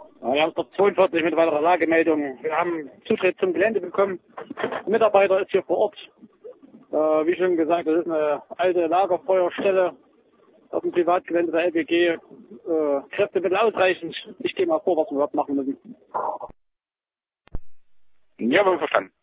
Wir haben dort 42 mit weiterer Lagemeldung. Wir haben Zutritt zum Gelände bekommen. Ein Mitarbeiter ist hier vor Ort. Wie schon gesagt, das ist eine alte Lagerfeuerstelle auf dem Privatgelände der LBG. Kräftemittel ausreichend. Ich gehe mal vor, was wir überhaupt machen müssen. Ja, wir haben verstanden.